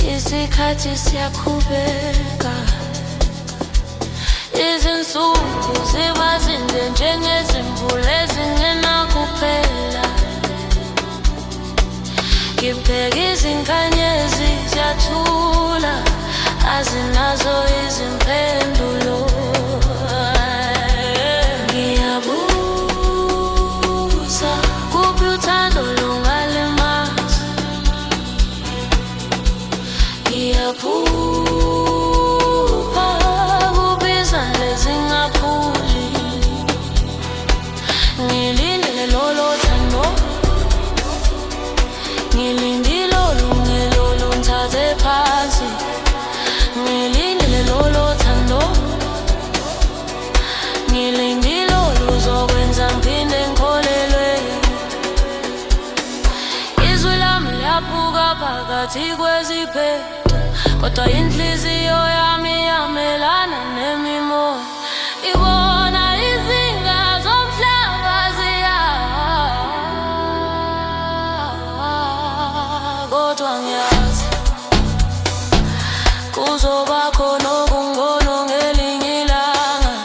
isikhathi siyaqhubeka, izinsuku ziba zinde njengezimvula ezingenakuphela. Ngibheka izinkanyezi ziyathula, azinazo izimpendulo. Ngiyabuza, kuphi uthando lungalimaza? Ngiyaphupha, kuphi izandla zingaphuli? Ngilindele lolo thando, ngilindile olungelo ngithathe phansi. Ngilindile lolo thando, ngilindile oluzokwenza ngiphinde ngikholelwe. Izwi lami liyaphuka phakathi kweziphetho, kodwa inhliziyo yami yamelana nemimoya. Ibona izinga zomhlaba ziya, kodwa ngiyazi kuzoba khona okungcono ngelinye ilanga.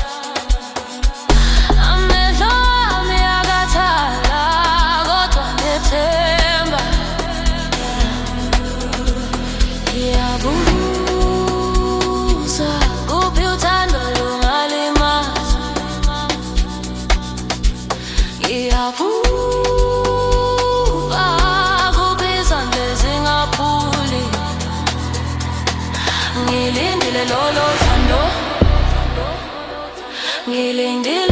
Amehlo ami akathala, kodwa nethemba. Ngiyabuza, kuphi uthando lungalimaza? Ngiyaphupha, kuphi izandla zingaphuli? Ngilindile lolo thando, ngilindile